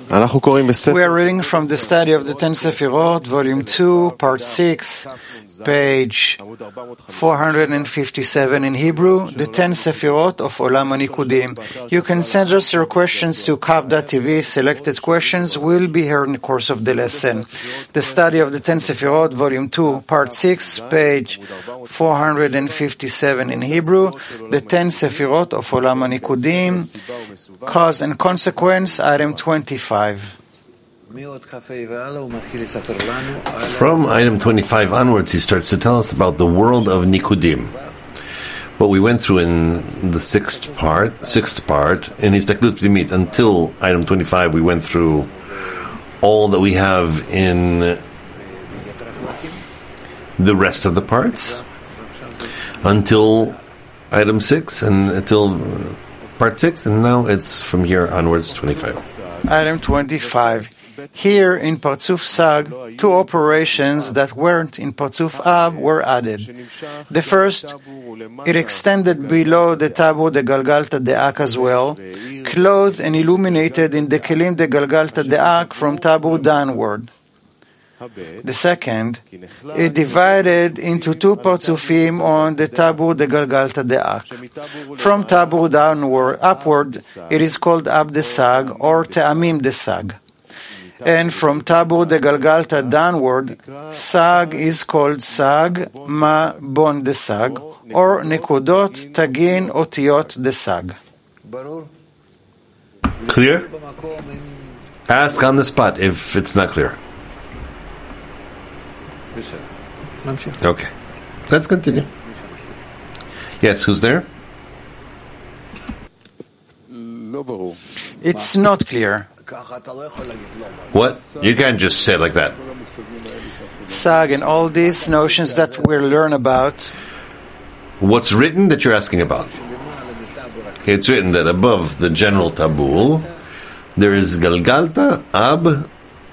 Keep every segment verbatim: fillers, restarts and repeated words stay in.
We are reading from the study of the Ten Sefirot, Volume two, Part six, page four hundred fifty-seven in Hebrew, the Ten Sefirot of Olam HaNikudim. You can send us your questions to kap dot t v. Selected questions will be here in the course of the lesson. The study of the Ten Sefirot, Volume two, Part six, page four hundred fifty-seven in Hebrew, the Ten Sefirot of Olam HaNikudim, Cause and Consequence, item twenty-five. From item twenty-five onwards, he starts to tell us about the world of Nikudim. What we went through in the sixth part, sixth part, in his Taklut Pnimit, until item twenty-five, we went through all that we have in the rest of the parts, until item six, and until part six, and now it's from here onwards, twenty-five. Item twenty-five. Here in Parzuf Sag, two operations that weren't in Parzuf Ab were added. The first, it extended below the Tabu de Galgalta De'ak as well, clothed and illuminated in the Kelim de Galgalta De'ak from Tabu downward. The second, it divided into two Parzufim on the Tabu de Galgalta De'ak. From Tabu downward, upward, it is called Ab de Sag or Te'amim de Sag. And from Tabu de Galgalta downward, Sag is called Sag Ma Bon de Sag, or Nekudot Tagin Otiot de Sag. Clear? Ask on the spot if it's not clear. Okay. Let's continue. Yes, who's there? It's not clear. What? You can't just say it like that. Sag and all these notions that we learn about. What's written that you're asking about? It's written that above the general tabul, there is Galgalta Ab,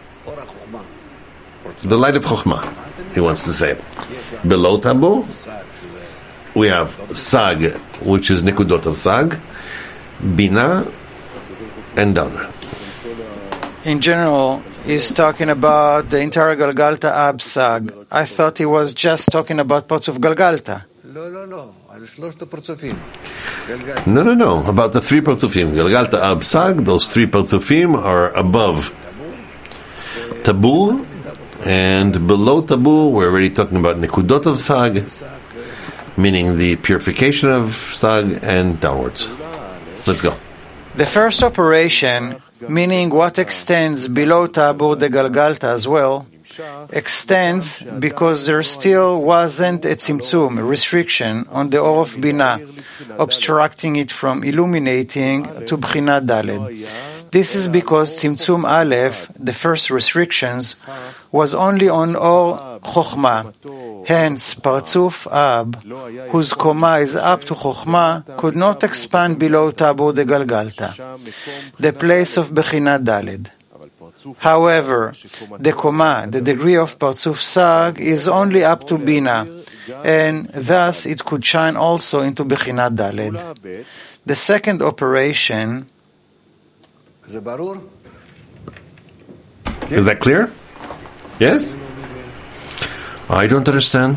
the light of Chokhmah, he wants to say. Below tabu, we have Sag, which is Nikudot of Sag, Bina, and down. In general, he's talking about the entire Galgalta Ab Sag. I thought he was just talking about parts of Galgalta. No, no, no. About the three Parzufim. Galgalta Ab Sag, those three Parzufim are above Tabu, and below Tabu, we're already talking about Nekudot of Sag, meaning the purification of Sag, and downwards. Let's go. The first operation, meaning what extends below Tabu de Galgalta as well, extends because there still wasn't a tzimtzum, a restriction, on the Or of Bina, obstructing it from illuminating to Bchina Daled. This is because Tzimtzum Aleph, the first restrictions, was only on Or Chokhmah. Hence, Parzuf Ab, whose Koma is up to Chokhmah, could not expand below Tabu de Galgalta, the place of Bechina Daled. However, the Koma, the degree of Parzuf Sag, is only up to Bina, and thus it could shine also into Bechina Daled. The second operation. Is that clear? Yes? I don't understand.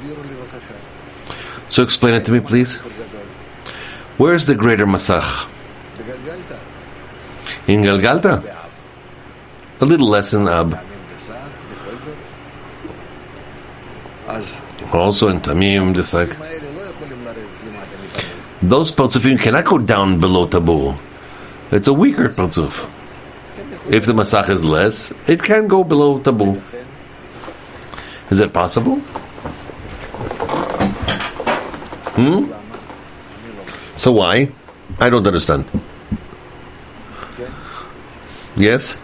So explain it to me, please. Where's the greater Masach? In Galgalta? A little less in Ab. Also in Tamim, just like. Those Parzufim cannot go down below Tabu. It's a weaker Parzuf. If the Masach is less, it can go below Tabu. Is that possible? Hmm? So why? I don't understand. Yes?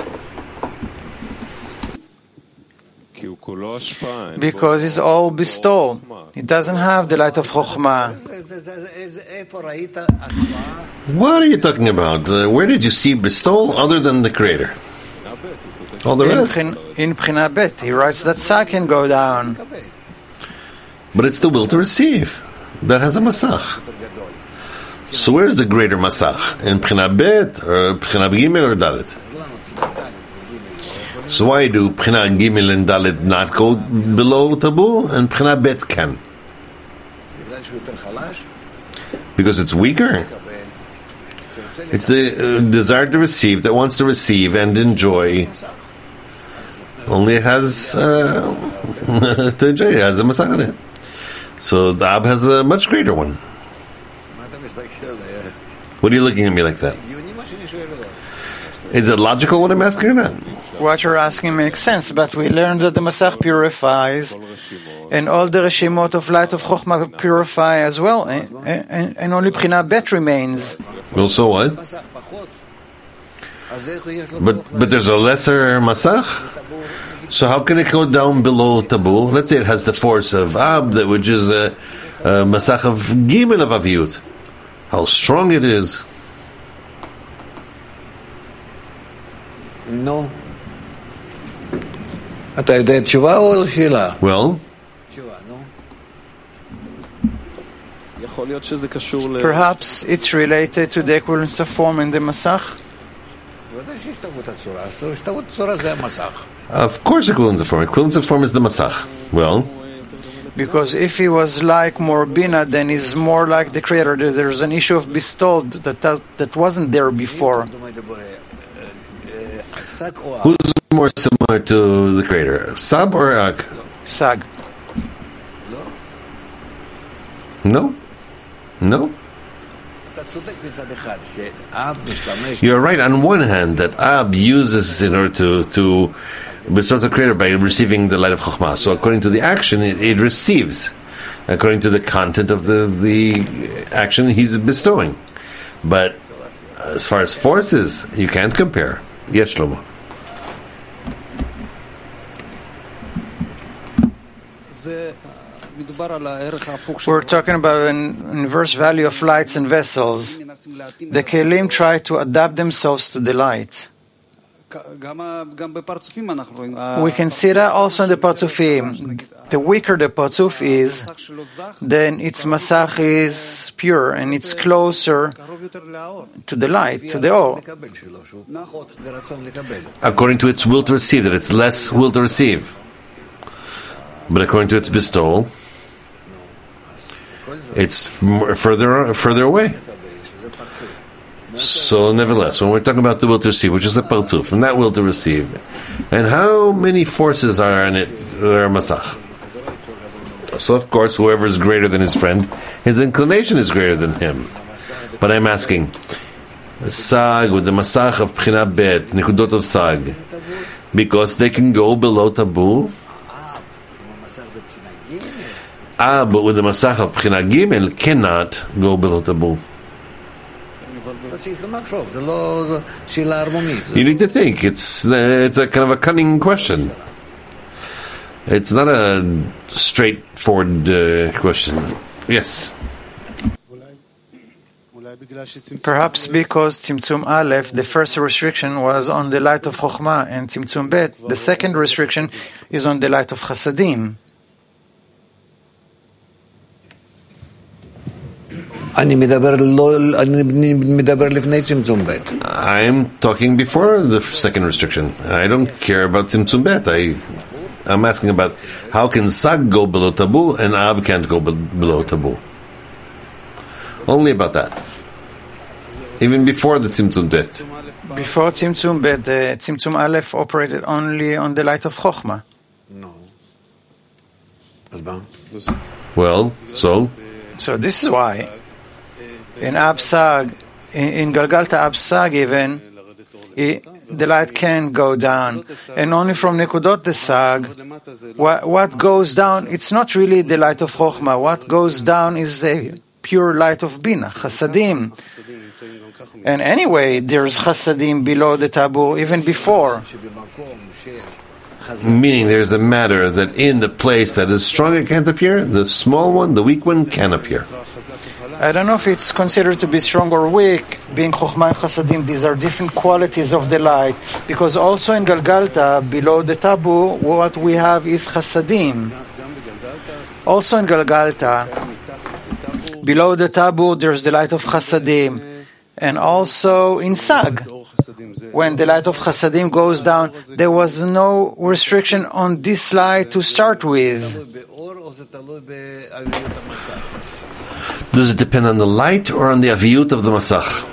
Because it's all bestowed. It doesn't have the light of Chokhmah. What are you talking about? Uh, where did you see bestow other than the Creator? All the rest? In, in Bchina Bet, he writes that Sag can go down. But it's the will to receive. That has a Masach. So where's the greater Masach? In Bchina Bet, or Bchina Gimel, or Dalet? So why do Pchina Gimel and Dalet not go below Tabur and Pchina Bet can? Because it's weaker. It's the uh, desire to receive that wants to receive and enjoy. Only it has uh, to enjoy. It has a masach on it. So the Ab has a much greater one. What are you looking at me like that? Is it logical what I'm asking or not? What you're asking makes sense, but we learned that the Masach purifies, and all the Reshimot of light of Chokhmah purify as well, and, and, and only Pchina Bet remains. Well, so what? But but there's a lesser Masach? So how can it go down below Tabul? Let's say it has the force of Ab, that which is a, a Masach of Gimel of Aviyut. How strong it is. No. אתה יודע תשובה או שאלה? Well, תשובה, נו. Perhaps it's related to the equivalence of form in the Masach? of course equivalence of form. Equivalence of form is the Masach. Well, because if he was like more Bina, then he's more like the Creator. There's an issue of bestowed that that, that wasn't there before. Who's more similar to the Creator, Sab or Ag? Sag. No? No? You're right on one hand that Ab uses in order to, to bestow the Creator by receiving the light of Chokhmah. So according to the action, it, it receives. According to the content of the, the action he's bestowing. But as far as forces, you can't compare. Yes, Shlomo. We're talking about an inverse value of lights and vessels. The Kelim try to adapt themselves to the light. We can see that also in the Parzufim. The weaker the Parzuf is, then its Masach is pure and it's closer to the light, to the Or. According to its will to receive, that it's less will to receive. But according to its bestowal, it's further further away. So, nevertheless, when we're talking about the will to receive, which is the Parzuf, and that will to receive, and how many forces are in it, are Masach? So, of course, whoever is greater than his friend, his inclination is greater than him. But I'm asking, Sag with the Masach of Pchina Bet, Nikudot of Sag, because they can go below Tabu. Ah, but with the Masach of Pchina Gimel, cannot go below Tabu. You need to think. It's it's a kind of a cunning question. It's not a straightforward uh, question. Yes. Perhaps because Tzimtzum Aleph, the first restriction was on the light of Chokhmah, and Tzimtzum Bet, the second restriction, is on the light of Chasadim. I'm talking before the second restriction. I don't care about Tzimtzum Bet. I, I'm asking about how can Sag go below Tabu and Ab can't go be- below Tabu. Only about that. Even before the Tzimtzum Bet. Before Tzimtzum Bet, the Tzimtzum Aleph operated only on the light of Chokhmah. No. Well, so? So this is why. In Absag, in, in Galgalta Absag even, it, the light can go down. And only from Nekudot the Sag, what, what goes down, it's not really the light of Chokhmah. What goes down is the pure light of Bina, Chasadim. And anyway, there's Chasadim below the Tabu, even before. Meaning there's a matter that in the place that is strong it can't appear, the small one, the weak one, can appear. I don't know if it's considered to be strong or weak, being Chokhmah and Chasadim. These are different qualities of the light. Because also in Galgalta, below the Tabu, what we have is Chasadim. Also in Galgalta, below the Tabu, there's the light of Chasadim. And also in Sag. when the light of Chasadim goes down, there was no restriction on this light to start with. Does it depend on the light or on the aviyut of the masach?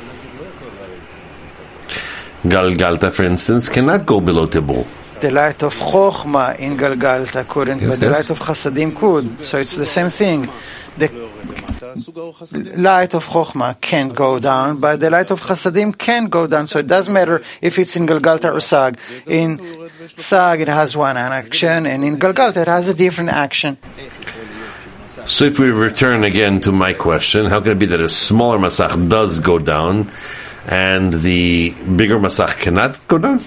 Galgalta, for instance, cannot go below Tibur. The light of Chochma in Galgalta couldn't, yes, but the yes. light of Chasadim could. So it's the same thing. The light of Chochma can't go down, but the light of Chasadim can go down. So it doesn't matter if it's in Galgalta or Sag. In Sag it has one action, and in Galgalta it has a different action. So if we return again to my question, how can it be that a smaller masach does go down and the bigger masach cannot go down?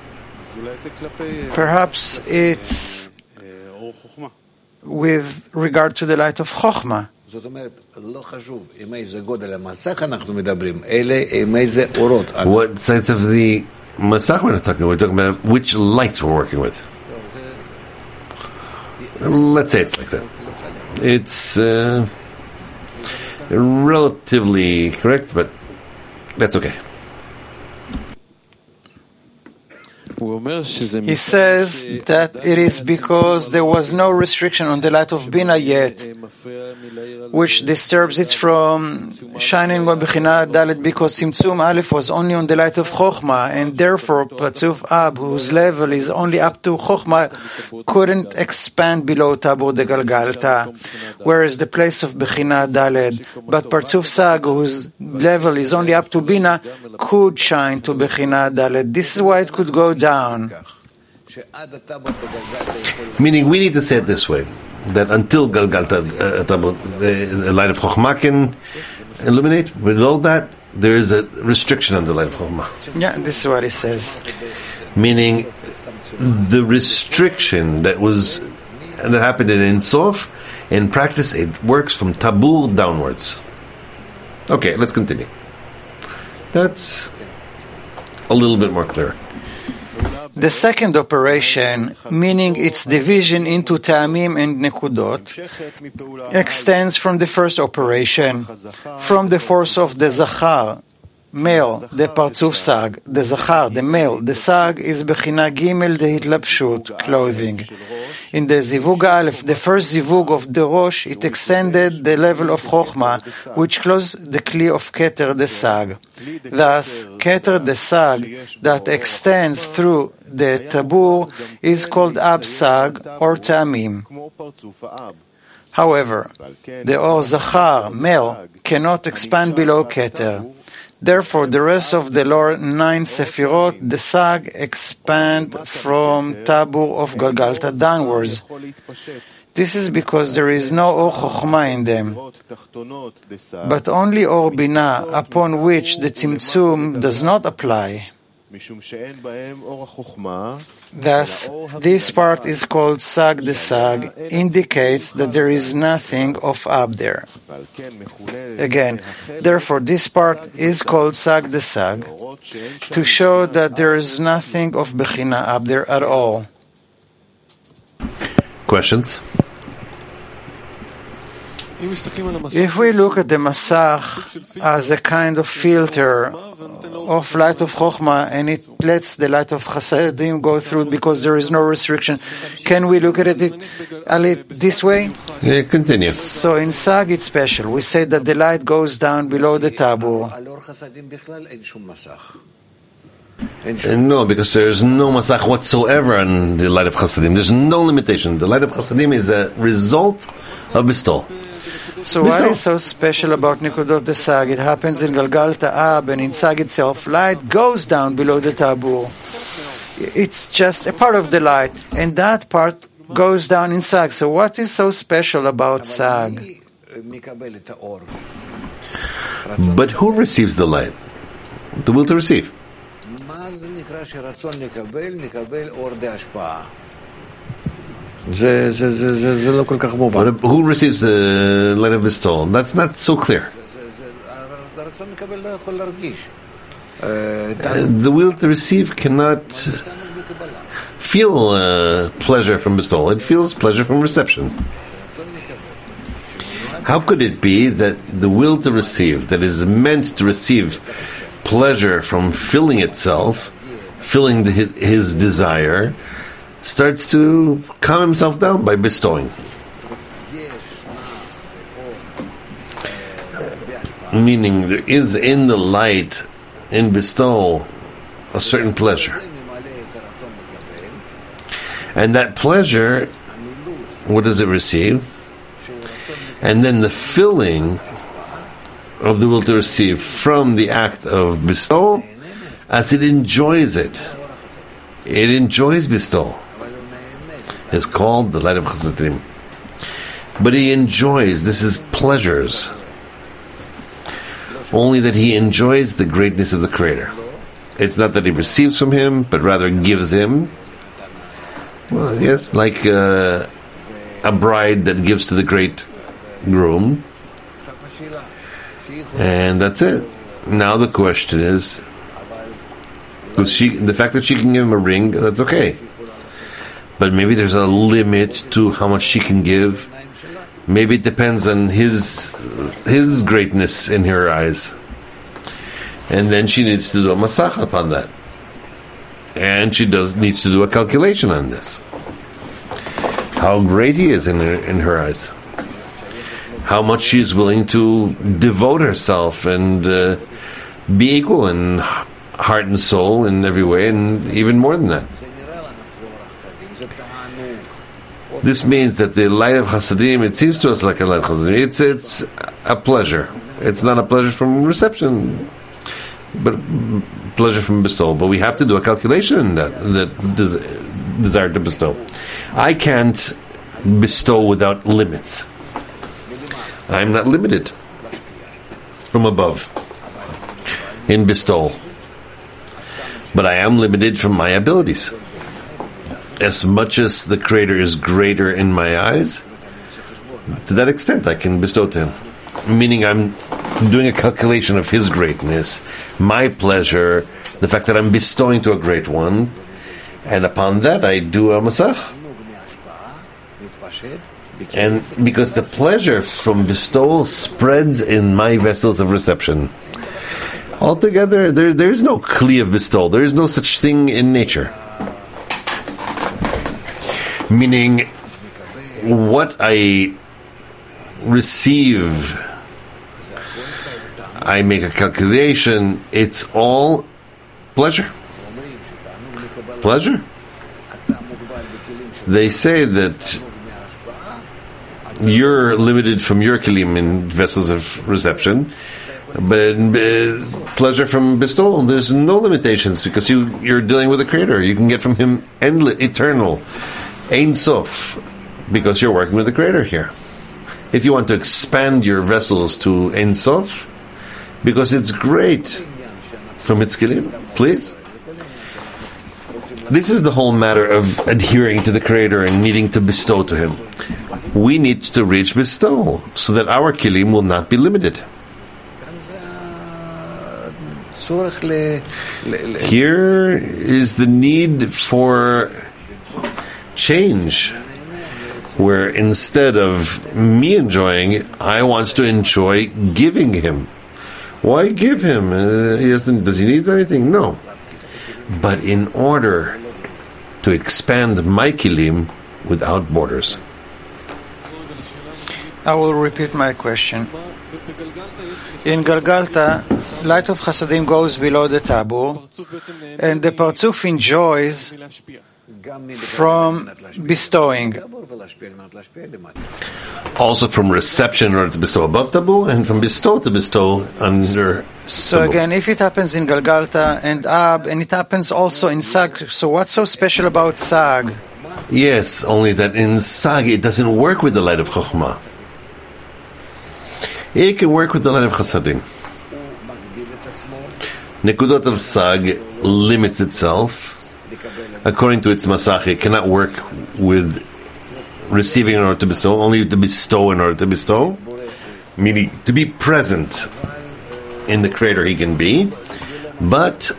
Perhaps it's with regard to the light of Chochma. What size of the masach we're not talking about? We're talking about which lights we're working with. Let's say it's like that. It's uh, relatively correct, but that's okay. He says that it is because there was no restriction on the light of Bina yet, which disturbs it from shining on Bechina Dalet, because Tzimtzum Aleph was only on the light of Chochma, and therefore Patzuf Ab, whose level is only up to Chochma, couldn't expand below Tabur de Galgalta, whereas the place of Bechina Dalet, but Patzuf Sag, whose level is only up to Bina, could shine to Bechina Dalet. This is why it could go down. Down. Meaning, we need to say it this way: that until Galgalta, uh, the light of Chochma can illuminate. Below that, there is a restriction on the light of Chochma. Yeah, this is what he says. Meaning, the restriction that was that happened in Ein Sof, in practice, it works from Tabur downwards. Okay, let's continue. That's a little bit more clear. The second operation, meaning its division into Ta'amim and Nekudot, extends from the first operation, from the force of the Zachar, male, the Parzuf Sag, the Zachar, the male, the Sag is Bechina Gimel, the Hitlapshut, clothing. In the Zivug Aleph, the first Zivug of the Rosh, it extended the level of Chochma, which closed the Kli of Keter, the Sag. Thus, Keter, the Sag, that extends through the Tabur, is called Ab Sag or Ta'amim. However, the Or Zachar, male, cannot expand below Keter. Therefore, the rest of the lower nine Sefirot, the Sag, expand from Tabur of Galgalta downwards. This is because there is no Or Chochma in them, but only Or Bina, upon which the Tzimtzum does not apply. Thus, this part is called Sag the Sag, indicates that there is nothing of Ab there. Again, therefore, this part is called Sag the Sag, to show that there is nothing of Bechina Ab there at all. Questions? If we look at the Masach as a kind of filter of light of Chochma, and it lets the light of Chasadim go through because there is no restriction, can we look at it this way? Yeah, continue. So in Sag it's special. We say that the light goes down below the Tabur. And no, because there's no masach whatsoever on the light of Chasadim. There's no limitation. The light of Chasadim is a result of Bistol. So what is so special about Nikudot the Sag? It happens in Galgalta Ab, and in Sag itself, light goes down below the Tabur. It's just a part of the light, and that part goes down in Sag. So what is so special about Sag? But who receives the light? The will to receive. But who receives the light of Bistol? That's not so clear. Uh, the will to receive cannot feel uh, pleasure from Bistol. It feels pleasure from reception. How could it be that the will to receive, that is meant to receive pleasure from filling itself, filling the, his, his desire, starts to calm himself down by bestowing. Meaning there is in the light, in bestowal, a certain pleasure. And that pleasure, what does it receive? And then the filling of the will to receive from the act of bestowal, as it enjoys it. It enjoys bestowal. It's called the light of Chasadim. But he enjoys, this is pleasures. Only that he enjoys the greatness of the Creator. It's not that he receives from him, but rather gives him. Well, yes, like uh, a bride that gives to the great groom. And that's it. Now the question is, does she, the fact that she can give him a ring, that's okay. But maybe there's a limit to how much she can give. Maybe it depends on his his greatness in her eyes. And then she needs to do a masach upon that. And she does needs to do a calculation on this. How great he is in her, in her eyes. How much she is willing to devote herself and uh, be equal in heart and soul in every way, and even more than that. This means that the light of Chasadim, it seems to us like a light of Chasadim. It's, it's a pleasure. It's not a pleasure from reception, but pleasure from bestowal. But we have to do a calculation in that, that des- desire to bestow. I can't bestow without limits. I'm not limited from above in bestowal. But I am limited from my abilities. As much as the Creator is greater in my eyes, to that extent I can bestow to Him. Meaning I'm doing a calculation of His greatness, my pleasure, the fact that I'm bestowing to a great one, and upon that I do a masach. And because the pleasure from bestowal spreads in my vessels of reception. Altogether, there, there is no kli of bestowal. There is no such thing in nature. Meaning, what I receive, I make a calculation, it's all pleasure. Pleasure. They say that you're limited from your kelim in vessels of reception, but uh, pleasure from bestowal, there's no limitations because you, you're dealing with the Creator. You can get from Him endless, eternal, Ein Sof, because you're working with the Creator here. If you want to expand your vessels to Ein Sof, because it's great from its kelim, please. This is the whole matter of adhering to the Creator and needing to bestow to Him. We need to reach bestowal so that our kelim will not be limited. Here is the need for change, where instead of me enjoying it, I want to enjoy giving Him. Why give Him? Uh, he doesn't. Does He need anything? No. But in order to expand my kelim without borders. I will repeat my question. In Galgalta, light of Chasadim goes below the tabur, and the Parzuf enjoys from bestowing. Also from reception in order to bestow above tabur, and from bestow to bestow under So tabur. again, if it happens in Galgalta and Ab, and it happens also in Sag, so what's so special about Sag? Yes, only that in Sag it doesn't work with the light of Chokhmah. It can work with the light of Chasadim. Nekudot of Sag limits itself. According to its masach, it cannot work with receiving in order to bestow, only to bestow in order to bestow. Meaning, to be present in the Creator he can be, but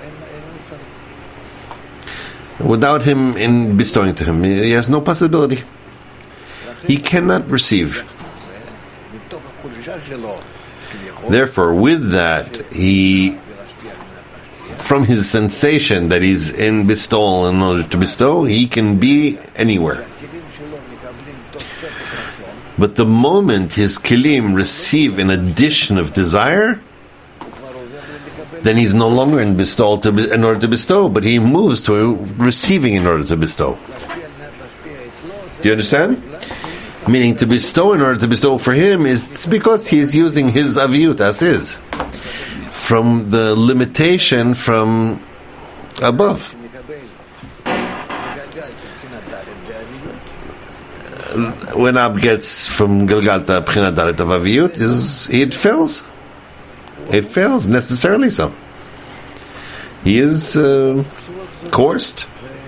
without Him in bestowing to Him, he has no possibility. He cannot receive. Therefore, with that, he from his sensation that he's in bestowal in order to bestow, he can be anywhere. But the moment his kilim receive an addition of desire, then he's no longer in bestowal to be, in order to bestow, but he moves to receiving in order to bestow. Do you understand? Meaning to bestow in order to bestow for him is because he is using his aviyut as is, from the limitation from above. When Ab gets from Galgalta B'china Dalet of aviyut, is it fails. It fails necessarily so. He is uh, coerced.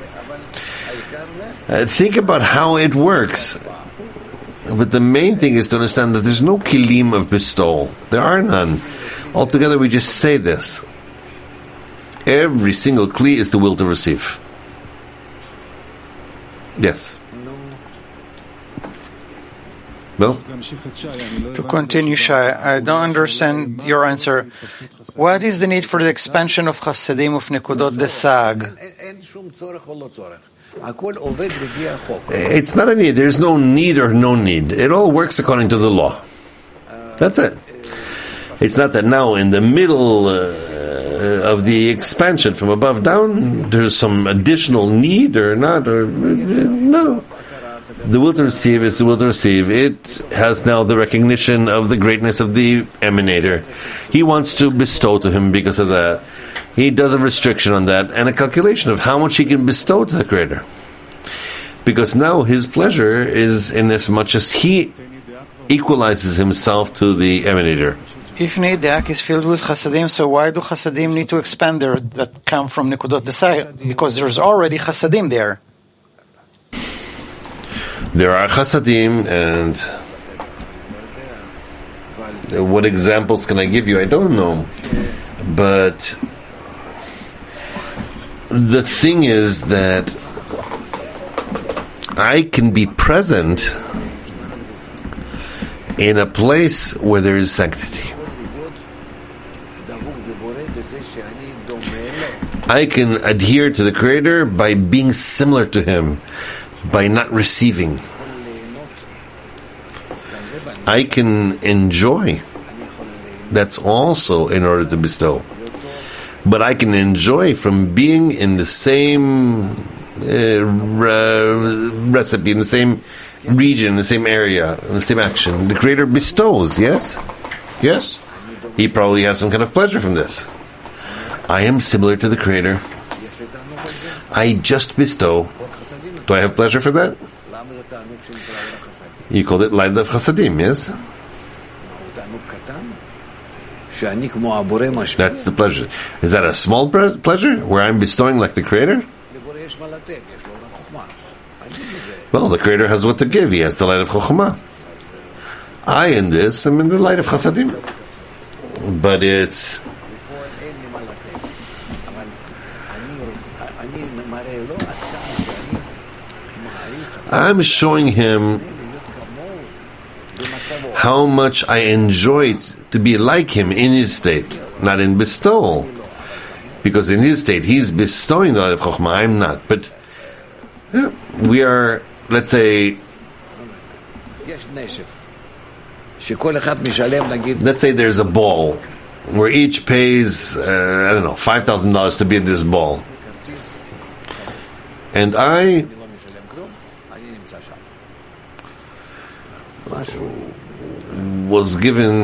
Uh, think about how it works. But the main thing is to understand that there's no kilim of bestowal. There are none. Altogether, we just say this. Every single kli is the will to receive. Yes. No? To continue, Shai, I don't understand your answer. What is the need for the expansion of Chassidim of Nekudot Desag? It's not a need. There's no need or no need. It all works according to the law. That's it. It's not that now in the middle uh, of the expansion from above down, there's some additional need or not. Or no. The will to receive is the will to receive. It has now the recognition of the greatness of the emanator. He wants to bestow to him because of that. He does a restriction on that and a calculation of how much he can bestow to the Creator. Because now his pleasure is in as much as he equalizes himself to the emanator. If Neidak is filled with Chasadim, so why do Chasadim need to expand there that come from Nekudot Desai? Because there's already Chasadim there. There are Chasadim, and what examples can I give you? I don't know. But the thing is that I can be present in a place where there is sanctity. I can adhere to the Creator by being similar to Him, by not receiving. I can enjoy. That's also in order to bestow. But I can enjoy from being in the same uh, re- recipe, in the same region, in the same area, in the same action. The Creator bestows, yes? Yes? He probably has some kind of pleasure from this. I am similar to the Creator. I just bestow. Do I have pleasure for that? You called it Light of Chasadim, yes? That's the pleasure. Is that a small pre- pleasure, where I'm bestowing like the Creator? Well, the Creator has what to give. He has the light of Chokhmah. I, in this, am in the light of Chasadim. But it's... I'm showing him how much I enjoy it to be like him in his state, not in bestowal. Because in his state, he's bestowing the light of Chokhmah, I'm not. But yeah, we are, let's say, let's say there's a ball where each pays, uh, I don't know, five thousand dollars to be in this ball. And I was given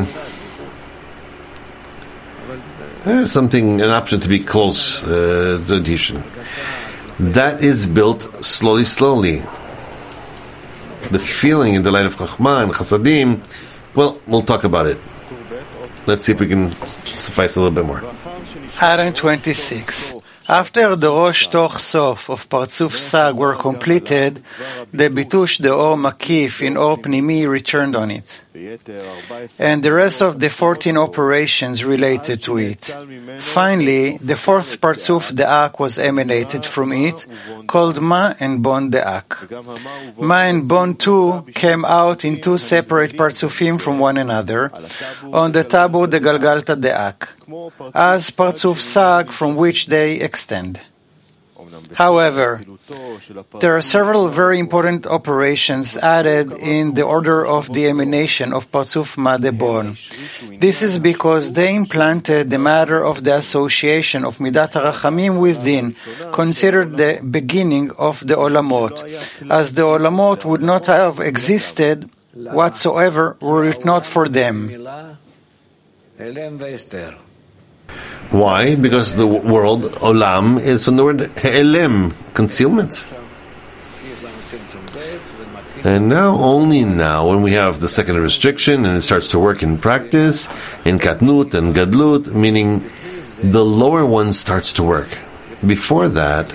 uh, something, an option to be close uh, to addition. That is built slowly, slowly. The feeling in the light of Chokhmah and Chasadim, well, we'll talk about it. Let's see if we can suffice a little bit more. Item twenty-six. After the Rosh Toch Sof of Partzuf Sag were completed, the Bitush, the Or Makif in Or Pnimi returned on it. and the rest of the fourteen operations related to it. Finally, the fourth Parzuf De'ak was emanated from it, called Ma and Bon De'ak. Ma and Bon too came out in two separate Parzufim from one another, on the Tabur de Galgalta De'ak, as Parzuf Sag from which they extend. However, there are several very important operations added in the order of the emanation of Parzuf Ma de Bon. This is because they implanted the matter of the association of Midat HaRachamim with Din, considered the beginning of the Olamot, as the Olamot would not have existed whatsoever were it not for them. Why? Because the world, olam, is from the word he'elem, concealment. And now, only now, when we have the second restriction and it starts to work in practice, in katnut and gadlut, meaning the lower one starts to work. Before that,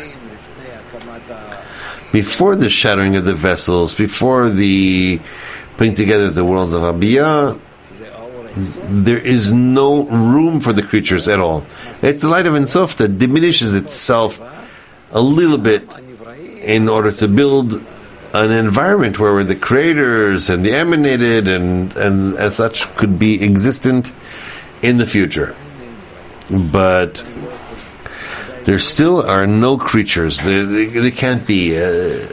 before the shattering of the vessels, before the putting together the worlds of Abiyah, there is no room for the creatures at all. It's the light of Ein Sof that diminishes itself a little bit in order to build an environment where the creators and the emanated and, and as such could be existent in the future. But there still are no creatures. There, there can't be. Uh,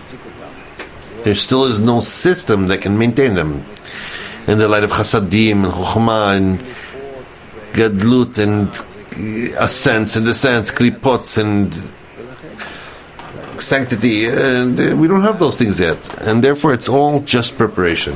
there still is no system that can maintain them. In the light of Chasadim and Chokhmah and Gadlut and ascents and descents, Klipots and sanctity, and we don't have those things yet. And therefore it's all just preparation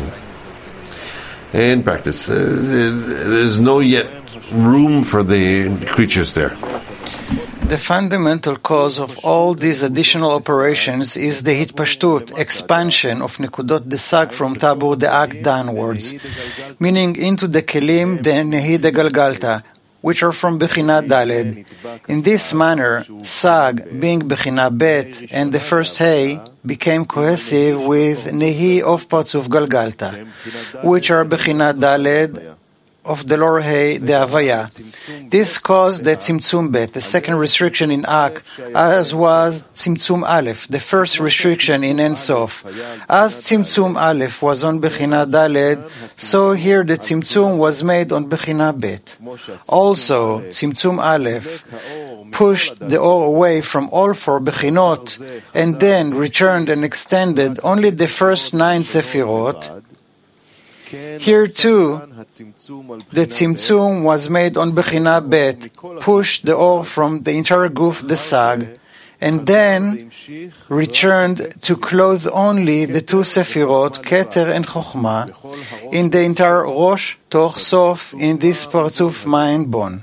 and practice. Uh, there's no yet room for the creatures there. The fundamental cause of all these additional operations is the hitpashtut, expansion of Nekudot Desag from Tabur De'ak downwards, meaning into the Kelim de Nehi de Galgalta, which are from Bechina Daled. In this manner, Sag, being Bechina Bet, and the first Hey, became cohesive with Nehi of Parzuf Galgalta, which are Bechina Daled, of the lower Hey, the Havaya. This caused the Tzimtzum Bet, the second restriction in Ak, as was Tzimtzum Aleph, the first restriction in Ein Sof. As Tzimtzum Aleph was on Bechina Daled, so here the Tzimtzum was made on Bechina Bet. Also, Tzimtzum Aleph pushed the Or away from all four Bechinot, and then returned and extended only the first nine Sefirot. Here too, the Tzimtzum was made on Bechina Bet, pushed the Or from the entire Guf, the Sag, and then returned to clothe only the two Sefirot, Keter and Chokhmah, in the entire Rosh, Toch, Sof, in this Parzuf Ma and Bon.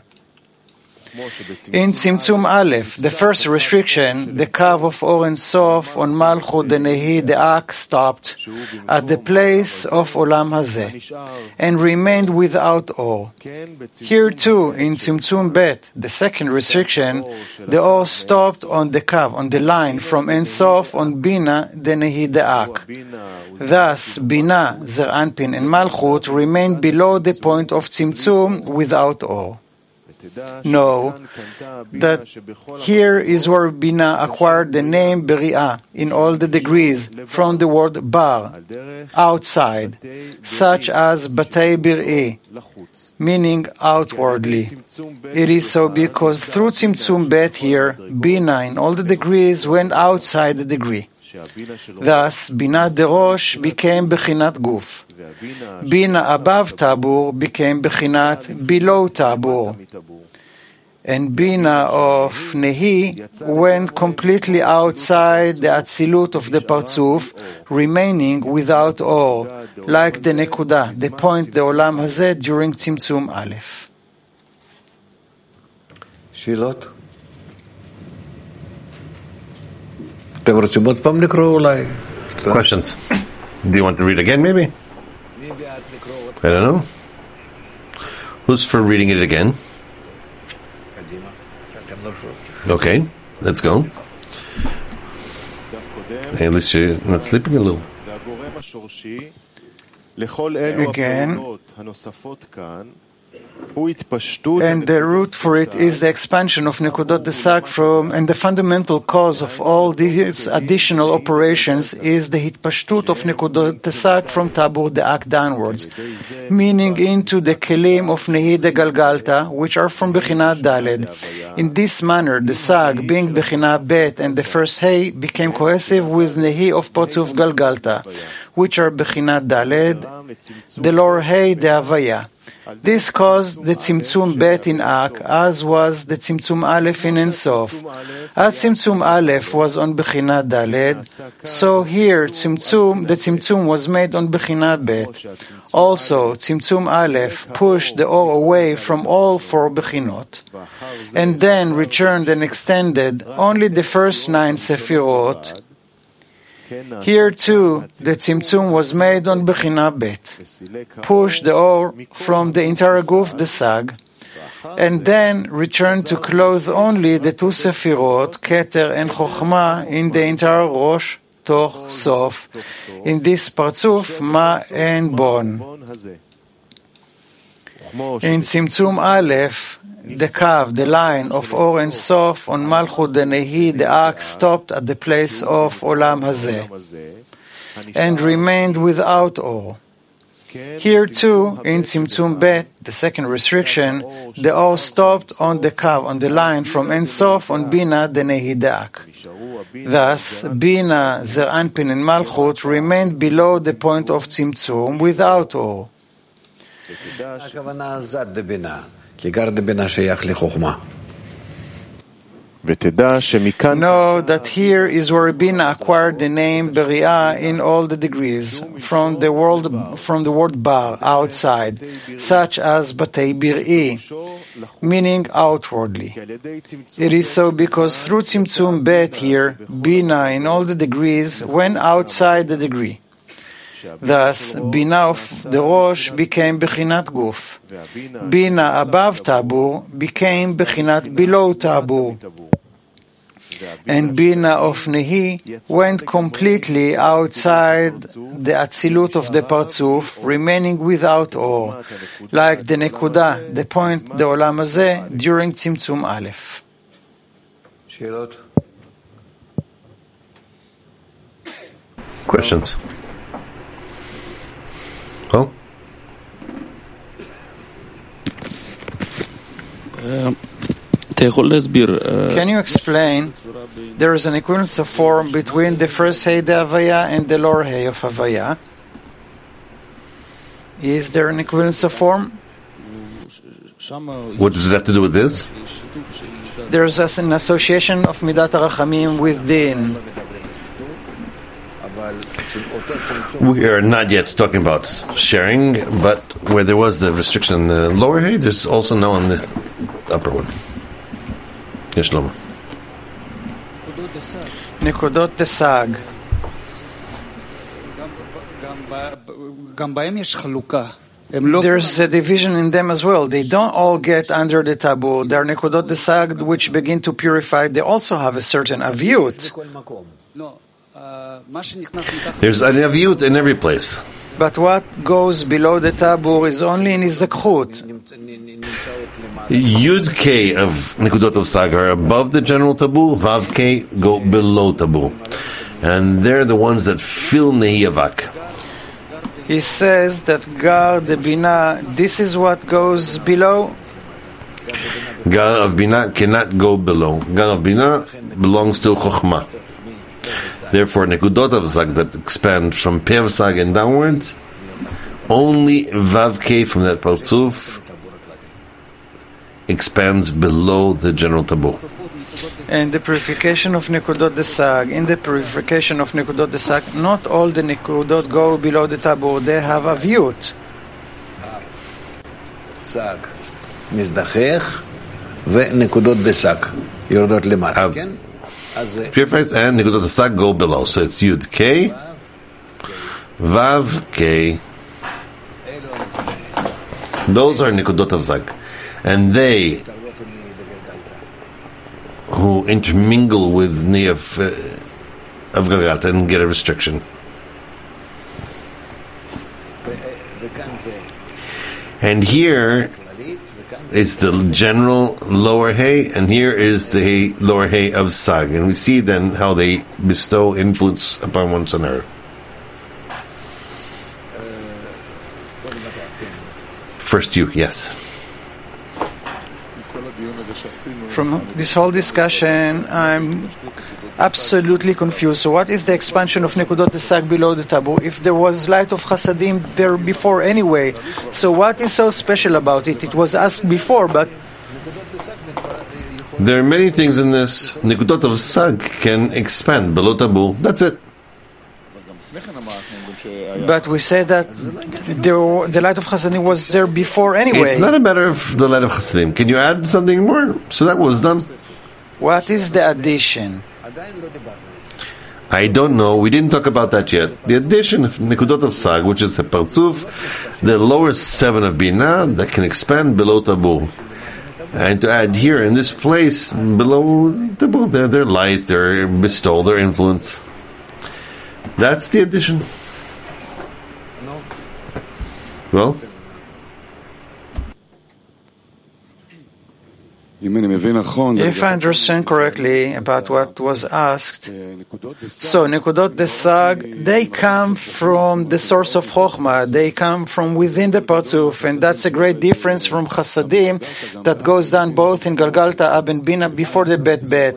In Tzimtzum Aleph, the first restriction, the Kav of Or and Sof on Malchut the Nehi De'ak stopped at the place of Olam Hazeh and remained without Or. Here too, in Tzimtzum Bet, the second restriction, the Or stopped on the Kav, on the line from Ein Sof on Bina the Nehi De'ak. Thus, Bina, Zer Anpin and Malchut remained below the point of Tzimtzum without Or. Know that here is where Bina acquired the name Beri'ah in all the degrees from the word bar, outside, such as Batei Bir'i, meaning outwardly. It is so because through Tzimtzum Bet here, Bina in all the degrees went outside the degree. Thus, Bina Derosh became Bechinat Guf. Bina above Tabur became Bechinat below Tabur. And Bina of Nehi went completely outside the Atzilut of the Parzuf, remaining without Or, like the Nekuda, the point, the Olam Hazeh during Tzimtzum Aleph. שאלות? אתם רוצים עוד פעם לקרוא אולי? Questions? Do you want to read again, maybe? I don't know. Who's for reading it again? Okay, let's go. Hey, at least you're not sleeping a little. again, and the root for it is the expansion of Nekudot Desag from, and the fundamental cause of all these additional operations is the Hitpashtut of Nekudot Desag from Tabur De'ak downwards, meaning into the Kelim of Nehi de Galgalta, which are from Bechinat Daled. In this manner, the Sag, being Bechinat Bet and the first Hey, became cohesive with Nehi of Parzuf Galgalta, which are Bechinat Daled, the lower Hey, the Havaya. This caused the Tzimtzum Bet in Ak, as was the Tzimtzum Aleph in Ein Sof. As Tzimtzum Aleph was on Bechinat Daled, so here Tzimtzum, the Tzimtzum was made on Bechinat Bet. Also, Tzimtzum Aleph pushed the Or away from all four Bechinot, and then returned and extended only the first nine Sefirot. Here too, the Tzimtzum was made on Bechina Bet, pushed the Or from the entire Guf, the Sag, and then returned to clothe only the two Sefirot, Keter and Chochma, in the entire Rosh, Toch, Sof, in this Parzuf, Ma and Bon. In Tzimtzum Aleph, the Kav, the line of Or and Sof on Malchut the Nehi, the Ak, stopped at the place of Olam Hazeh and remained without Or. Here too, in Tzimtzum Bet, the second restriction, the Or stopped on the Kav, on the line from Ein Sof on Bina the Nehi, the Ak. Thus, Bina, Zer Anpin and Malchut remained below the point of Tzimtzum without Or. Know that here is where Bina acquired the name Beriah in all the degrees, from the world, from the word bar, outside, such as Batei Bir'i, meaning outwardly. It is so because through Tzimtzum Bet here, Bina in all the degrees went outside the degree. Thus, Bina of the Rosh became Bechinat Guf. Bina above Tabur became Bechinat below Tabur. And Bina of Nehi went completely outside the Atzilut of the Parzuf, remaining without Or, like the Nekuda, the point, the Olam Hazeh, during Tzimtzum Aleph. Questions? Well? Uh, Can you explain? There is an equivalence of form between the first Hey, the Havaya, and the lower Hey of Havaya. Is there an equivalence of form? What does it have to do with this? There is an association of Midat HaRachamim with Din. We are not yet talking about sharing, but where there was the restriction in the lower hay, there's also now on this upper one. Yes, Shlomo. Nekudot Desag. There's a division in them as well. They don't all get under the taboo. There are Nekudot Desag which begin to purify. They also have a certain aviut. There's an aviut in every place. But what goes below the tabur is only in Izdakhut. Yud K of Nekudot of Sag are above the general tabur, Vav K go below tabur. And they're the ones that fill Nehi Avak. He says that Gar de Bina, this is what goes below. Gar of Bina cannot go below. Gar of Bina belongs to Chokhmah. Therefore, Nekudot of Sag that expand from Pev Sag and downwards, only Vav K from that Parzuf expands below the general tabur. And the purification of Nekudot Desag, in the purification of Nekudot Desag, not all the Nekudot go below the tabur, they have a viut. Sag, Mizdachech, ve Nekudot Desag, Yordot Lemata, כן? Purifies and Nekudot Desag go below. So it's Yud K, Vav K. Those are Nekudot of Sag. And they who intermingle with Ni of, uh, of Galgalta and get a restriction. And here is the general lower hay, and here is the hay, lower hay of Sag. And we see then how they bestow influence upon one another. First you, yes. From this whole discussion, I'm absolutely confused. So what is the expansion of Nekudot Desag below the Tabur if there was light of Chasadim there before anyway? So what is so special about it? It was asked before, but... There are many things in this. Nekudot of Sag can expand below Tabur. That's it. But we said that there, the light of Chasadim was there before anyway. It's not a matter of the light of Chasadim. Can you add something more? So that was done. What is the addition? I don't know. We didn't talk about that yet. The addition of Nekudot of Sag, which is a Partzuf, the lower seven of Binah, that can expand below Tabur. And to add here, in this place, below Tabur, their, their light, their bestow, their influence. That's the addition. Well, if I understand correctly about what was asked, so Nekudot Desag, they come from the source of Chokhmah, they come from within the Partzuf, and that's a great difference from Chasadim that goes down both in Galgalta, Ab and Bina before the Bet Bet.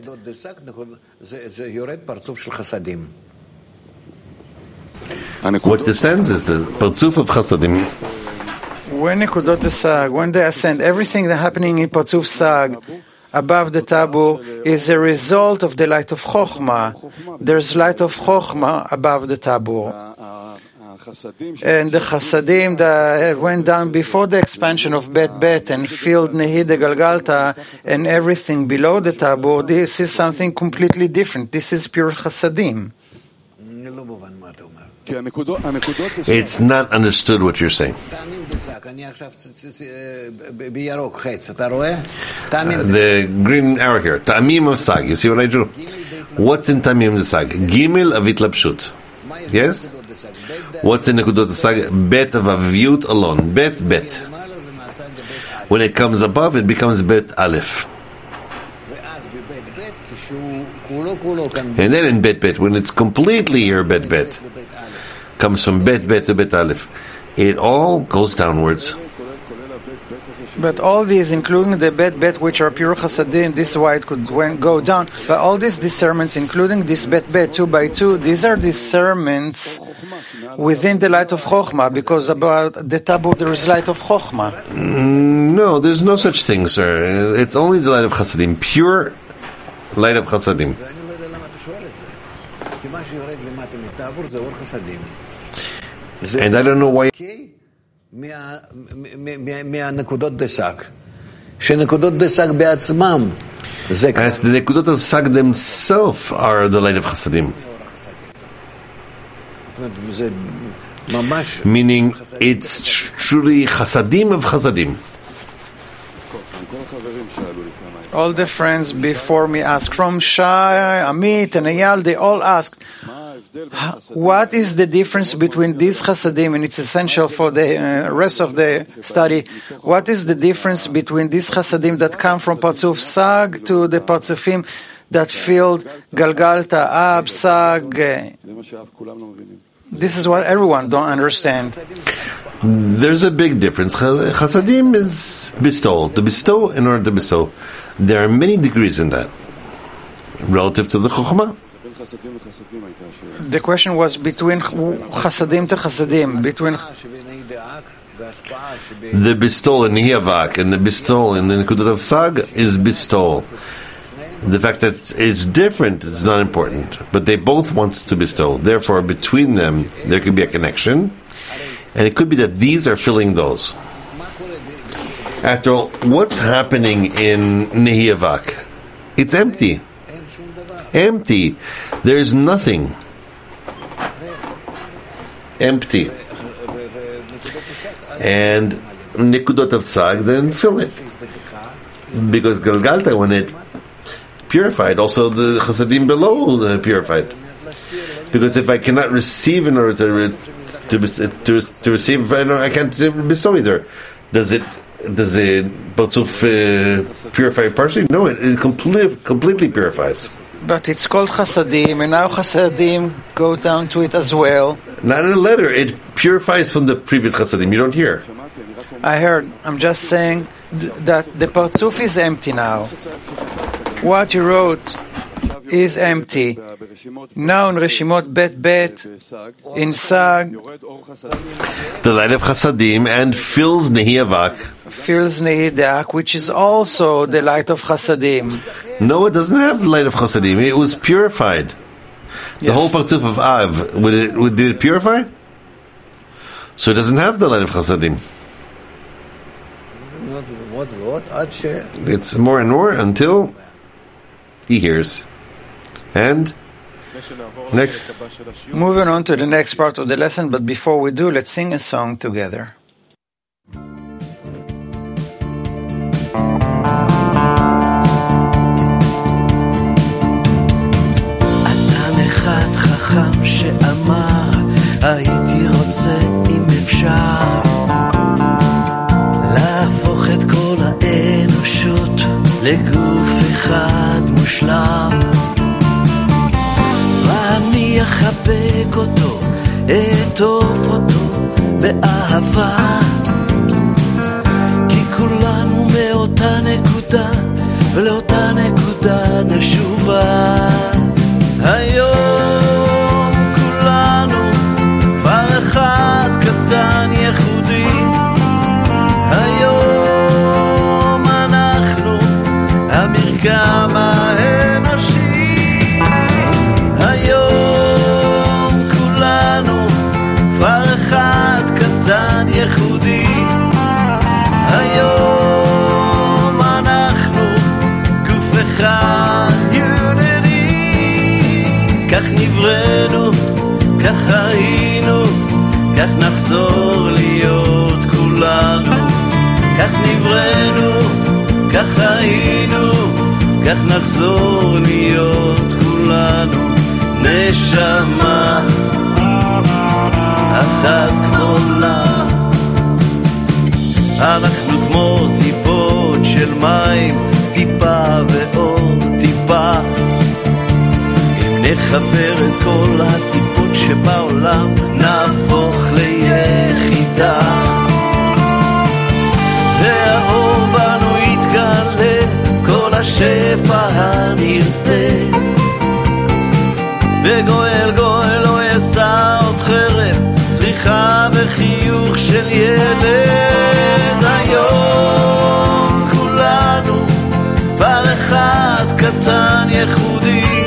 What descends is the Partzuf of Chasadim. When Nekudot Desag, when they ascend, everything that's happening in Partzuf Sag above the Tabur is a result of the light of Chokhmah. There's light of Chokhmah above the Tabur. And the Chasadim that went down before the expansion of Bet Bet and filled Nehi de Galgalta and everything below the Tabur, this is something completely different. This is pure Chasadim. It's not understood what you're saying. Uh, the green arrow here, Ta'amim of Sag. You see what I drew? What's in Ta'amim of Sag? Gimel Avit Lapshut. Yes? What's in Nekudot Sag? Bet of Aviyut alone. Bet, bet. When it comes above, it becomes Bet Aleph. And then in Bet Bet, when it's completely here, Bet Bet, comes from Bet Bet to Bet Aleph, it all goes downwards. But all these, including the Bet Bet, which are pure Chasadim, this is why it could went, go down. But all these discernments, including this Bet Bet two by two, these are discernments within the light of Chokhmah, because about the Tabur there is light of Chokhmah. Mm, no, there's no such thing, sir. It's only the light of Chasadim, pure light of Chasadim. And I don't know why. As the Nekudot of Sag themselves are the light of Chasadim. Meaning it's truly Chasadim of Chasadim. All the friends before me asked, from Shai, Amit, and Eyal, they all asked, what is the difference between these Chasadim, and it's essential for the uh, rest of the study, what is the difference between these Chasadim that come from Partzuf Sag to the Partzufim that filled Galgalta, Ab, Sag? This is what everyone don't understand. There's a big difference. Chasadim is bestow. To bestow in order to bestow. There are many degrees in that, relative to the Chokhmah. The question was between Chasadim to Chasadim, between the bestow in Hiyavak and the bestow in the Nekudot of Sag is bestow. The fact that it's different is not important, but they both want to bestow. Therefore, between them, there could be a connection, and it could be that these are filling those. After all, what's happening in Nehiyavak? It's empty. Empty. There's nothing. Empty. And Nekudot of Sag then fill it. Because Galgalta, when it purified, also the Chasadim below purified. Because if I cannot receive in order to to to, to receive, I can't bestow either. Does it does the Partzuf uh, purify partially? No, it, it complete, completely purifies. But it's called Chasadim, and now Chasadim go down to it as well. Not in a letter. It purifies from the previous Chasadim. You don't hear. I heard. I'm just saying th- that the Partzuf is empty now. What you wrote is empty. Now in Reshimot Bet Bet, in Sag, the light of Chasadim and fills Nehi Avak. Fills Nehi Dak, which is also the light of Chasadim. No, it doesn't have the light of Chasadim. It was purified. The Yes. whole Partzuf of Av, would it, would, did it purify? So it doesn't have the light of Chasadim. What, what, עד ש... It's more and more until he hears. And next. Moving on to the next part of the lesson, but before we do, let's sing a song together. אדם אחד חכם שאמר, הייתי רוצה אם אפשר להפוך את כל האנושות לגוף אחד מושלם, ואני אחבק אותו, אטוף אותו באהבה, כי כולנו מאותה נקודה ולאותה נקודה נשובה. היום כולנו כבר אחד קטן ייחודי, היום אנחנו המרקם האנושי, היום כולנו כבר אחד קטן ייחודי, היום אנחנו גוף אחד unity, כך נבראנו, כך היינו, כך נחזור להיות כולנו, כך נבראנו, כך היינו, כך נחזור להיות כולנו, נשמה אחת גדולה. אנחנו כמו טיפות של מים, טיפה ועוד טיפה, אם נחבר את כל הטיפות שבעולם נהפוך ליחידה, והאור בנו יתגלה, כל השפע הנרצה, וגואל גואל לא יסע עוד חרב, צריכה וחיוך של ילד. היום כולנו כבר אחד קטן ייחודי,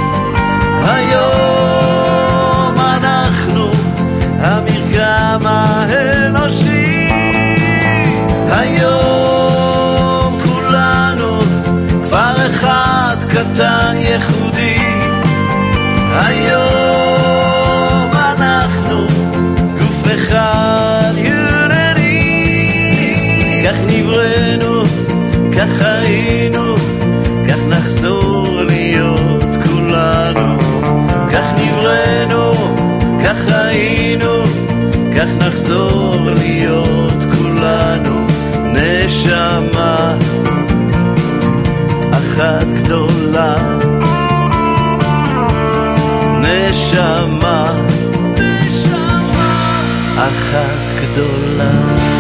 היום אנחנו המרקם האנושי, היום כולנו כבר אחד קטן ייחודי, היום אנחנו גוף אחד unity, כך נבראנו, כך היינו, כך נחזור להיות כולנו, כך נבראנו, כך היינו, כך נחזור להיות כולנו, נשמה אחת גדולה, נשמה, נשמה אחת גדולה.